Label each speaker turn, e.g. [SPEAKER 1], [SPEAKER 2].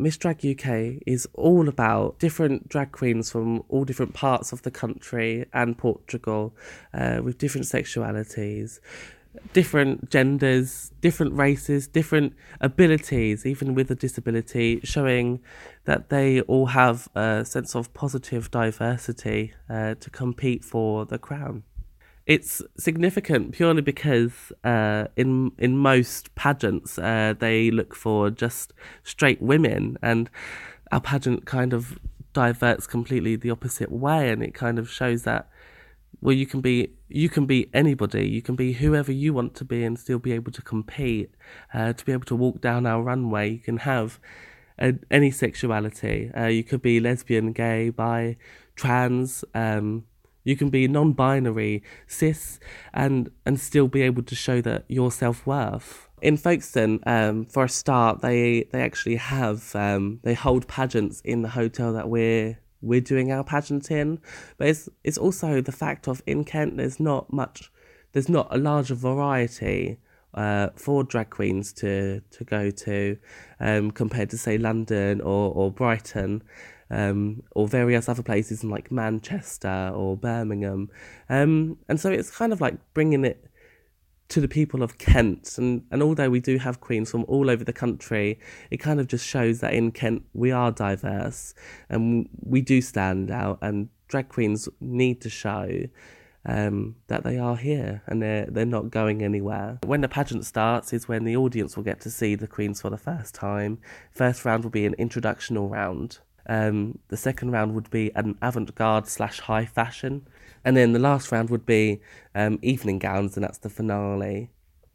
[SPEAKER 1] Miss Drag UK is all about different drag queens from all different parts of the country and Portugal, with different sexualities, different genders, different races, different abilities, even with a disability, showing that they all have a sense of positive diversity to compete for the crown. It's significant purely because in most pageants they look for just straight women, and our pageant kind of diverts completely the opposite way, and it kind of shows that well you can be anybody, you can be whoever you want to be and still be able to compete, to be able to walk down our runway. You can have any sexuality. You could be lesbian, gay, bi, trans. You can be non-binary, cis, and still be able to show that your self-worth. In Folkestone, for a start, they actually have they hold pageants in the hotel that we're doing our pageant in, but it's also the fact of in Kent there's not a larger variety for drag queens to go to, compared to say London or Brighton, or various other places in like Manchester or Birmingham, and so it's kind of like bringing it to the people of Kent, and although we do have queens from all over the country, it kind of just shows that in Kent we are diverse and we do stand out, and drag queens need to show that they are here and they're not going anywhere. When the pageant starts is when the audience will get to see the queens for the first time. First round will be an introductional round. The second round would be an avant-garde / high fashion. And then the last round would be evening gowns, and that's the finale.